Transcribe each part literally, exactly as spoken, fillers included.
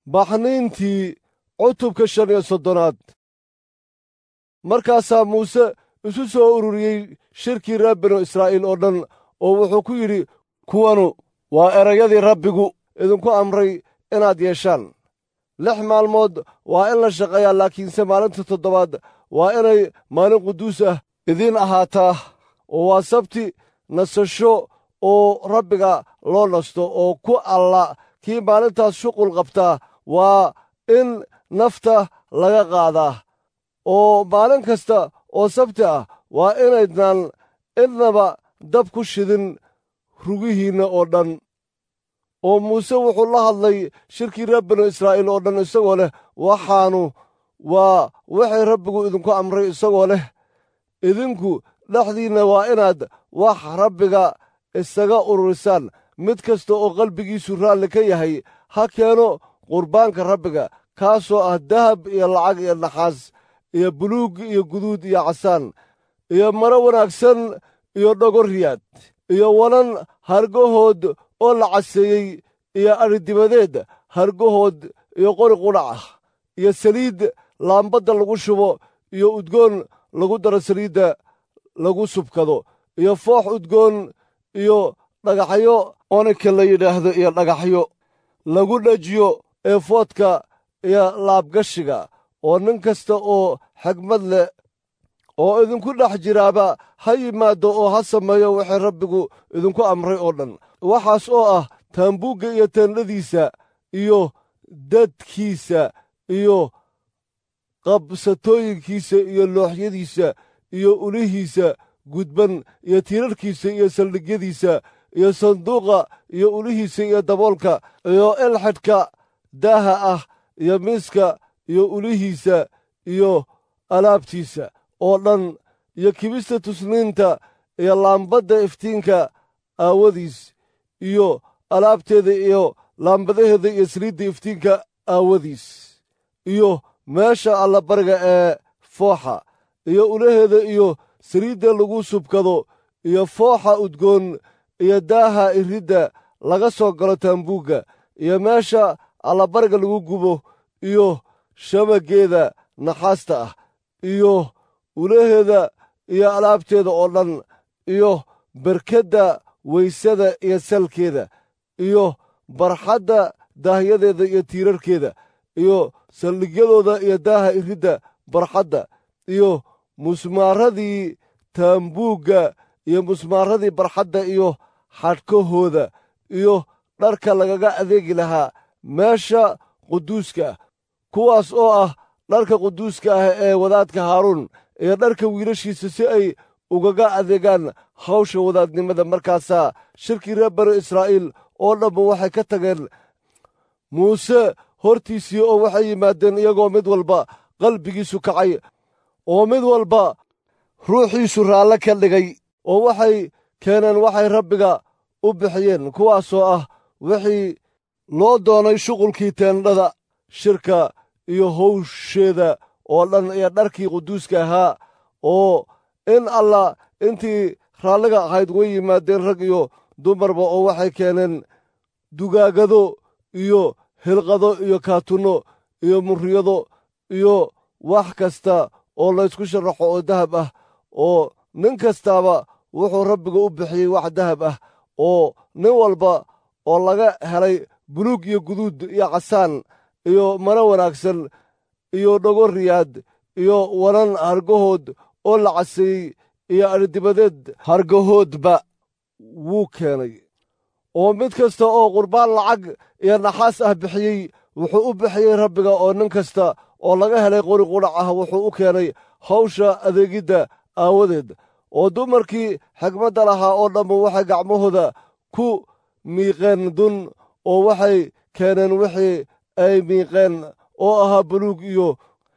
baxniintii cutubka shan iyo soddonaad. markaasaa muuse isu soo ururiyey shirkii reer binu israa'iil oo dhan oo wuxuu ku yidhi, kuwanu waa erayadii rabbigu idinku amray inaad yeeshaan. lix maalmood waa in la shaqeeyaa, laakiinse maalinta toddobaad waa inay maalin quduus ah idiin ahaataa, oo waa sabti nasasho oo rabbiga loo nasto. oo ku alla kii maalintaas shuqul qabtaa waa in nafta laga qaadaa. oo maalin kasta oo sabti ah waa inaydnaan idnaba dab ku shidin rugihiinna oo dhan. oo muuse wuxuu la hadlay shirkii reer binu israa'iil oo dhan isagoo leh, waxaanu waa wixii rabbigu idinku amray, isagoo leh, idinku dhexdiinna waa inaad wax rabbiga isaga ururisaan. mid kasta oo qalbigiisu raalli ka yahay ha keeno qurbaanka rabbiga, kaasoo ah dahab iyo lacag iyo naxaas iyo buluug iyo guduud iyo casaan iyo maro wanaagsan iyo dhogorriyaad iyo wanan hargahood oo la caseeyey iyo adhidibadeed hargahood iyo qori qudhac ah iyo saliid laambadda lagu shubo iyo udgoon lagu daro saliidda lagu subkado iyo foox udgoon iyo dhagaxyo onika la yidhaahdo iyo dhagaxyo lagu dhajiyo eefoodka iyo laabgashiga. oo nin kasta oo xigmad leh oo idinku dhex jiraaba ha yimaaddo oo ha sameeyo wixii rabbigu idinku amray oo dhan. waxaas oo ah taambuugga iyo teendhadiisa iyo dadkiisa iyo qabsatooyinkiisa iyo looxyadiisa iyo ulihiisa gudban iyo tiirarkiisa iyo saldhigyadiisa iyo sanduuqa iyo ulihiisa iyo daboolka iyo ilxidhka daaha ah iyo miiska iyo ulihiisa iyo alaabtiisa oo dhan iyo kibista tusniinta iyo laambadda iftiinka aawadiis iyo alaabteeda iyo laambadaheeda iyo saliidda iftiinka aawadiis iyo meesha allabariga ee fooxa iyo ulaheeda iyo saliidda lagu subkado iyo fooxa udgoon iyo daaha iridda laga soo galo taambuugga iyo meesha allabariga lagu gubo iyo shabageeda naxaasta ah iyo ulaheeda iyo alaabteeda oo dhan iyo barkedda weysada iyo salkeeda iyo barxadda daahyadeeda iyo tiirarkeeda iyo saldhigyadooda iyo daaha iridda barxadda iyo musmaaradii taambuugga iyo musmaaradii barxadda iyo xadhkahooda iyo dharka lagaga adeegi lahaa meesha quduuska ah, kuwaas oo ah dharka quduuska ah ee wadaadka haaruun iyo dharka wiilashiisa si ay ugaga adeegaan hawsha wadaadnimada. markaasaa shirkii reer banu israa'iil oo dhammu waxay ka tageen muuse hortiisii oo waxay yimaadeen iyagoo mid walba qalbigiisu kacay oo mid walba ruuxiisu raalle ka dhigay. oo waxay keeneen waxay rabbiga u bixiyeen, kuwaasoo ah wixii loo doonay shuqulkii teendhada shirka iyo hawsheeda oo dhan iyo dharkii quduuska ahaa. oo in allah intii raalliga ahayd way yimaadeen rag iyo dumarba, oo waxay keeneen dugaagado iyo hilqado iyo kaatunno iyo murriyado iyo wax kasta oo laysku sharaxo oo dahab ah. oo nin kastaaba wuxuu rabbiga u bixiyey wax dahab ah, oo nin walba oo laga helay buluug iyo guduud iyo casaan iyo maro wanaagsan iyo dhogorriyaad iyo wanan hargahood oo la caseeyey iyo adhidibadeed hargahoodba wuu keenay. oo mid kasta oo qurbaan lacag iyo naxaas ah bixiyey wuxuu u bixiyey rabbiga. oo nin kasta oo laga helay qori qudhac ah wuxuu u keenay hawsha adeegidda aawadeed. oo dumarkii xigmadda lahaa oo dhammu waxay gacmahooda ku miiqeen dun, oo waxay keeneen wixii ay miiqeen oo ahaa buluug iyo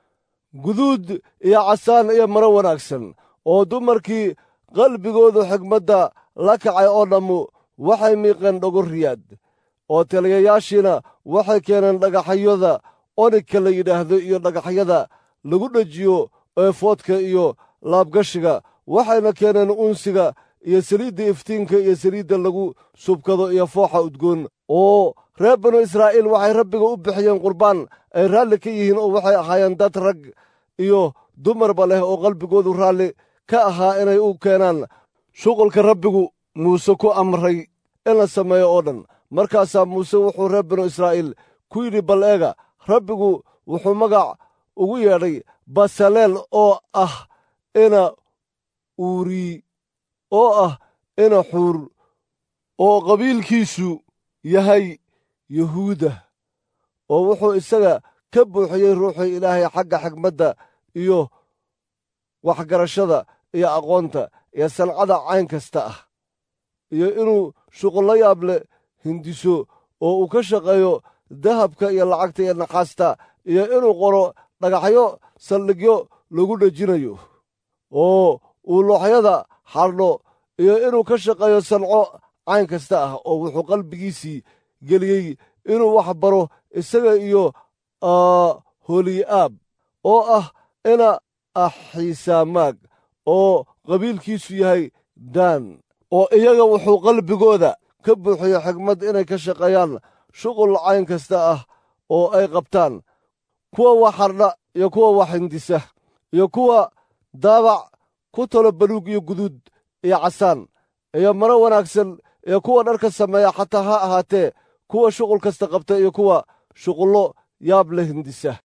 guduud iyo casaan iyo maro wanaagsan. oo dumarkii qalbigoodu xigmadda la kacay oo dhammu waxay miiqeen dhogorriyaad. oo taliyayaashiina waxay keeneen dhagaxyada onika la yidhaahdo iyo dhagaxyada lagu dhajiyo eefoodka iyo laabgashiga. waxayna keeneen unsiga iyo saliidda iftiinka iyo saliidda lagu subkado iyo fooxa udgoon oo reer banu israa'iil waxay rabbiga u bixiyeen qurbaan ay raalli ka yihiin oo waxay ahaayeen dad rag iyo dumarba leh oo qalbigoodu raalli ka ahaa inay u keenaan shuqulka rabbigu muuse ku amray in la sameeyo oo dhan. markaasaa muuse wuxuu reer banu israa'iil ku yidhi, bal eega, rabbigu wuxuu magac ugu yeedhay basaleel oo ah ina uuri oo ah ina xuur oo qabiilkiisu yahay yuhuuda, oo wuxuu isaga ka buuxiyey ruuxii ilaahay xagga xigmadda iyo waxgarashada iyo aqoonta iyo sancada cayn kasta ah, iyo inuu shuqullo yaab leh hindiso oo uu ka shaqeeyo dahabka iyo lacagta iyo naxaasta, iyo inuu qoro dhagaxyo saldhigyo lagu dhejinayo, oo uu looxyada xardho, iyo inuu ka shaqeeyo sanco cayn kasta ah. oo wuxuu qalbigiisii geliyey inuu wax baro isaga iyo holiyaab oo ah ina axiisamaag oo qabiilkiisu yahay daan, oo iyaga wuxuu qalbigooda ka buuxiyo xigmad inay ka shaqeeyaan shuqul cayn kasta ah oo ay qabtaan, kuwa wax hardha iyo kuwa wax hindisa, iyo kuwa daabac ku talo baluug iyo guduud iyo casaan iyo maro wanaagsan, iyo kuwa dharka sameeya, xataa ha ahaatee kuwa shuqul kasta qabta iyo kuwa shuqullo yaab la hindisa.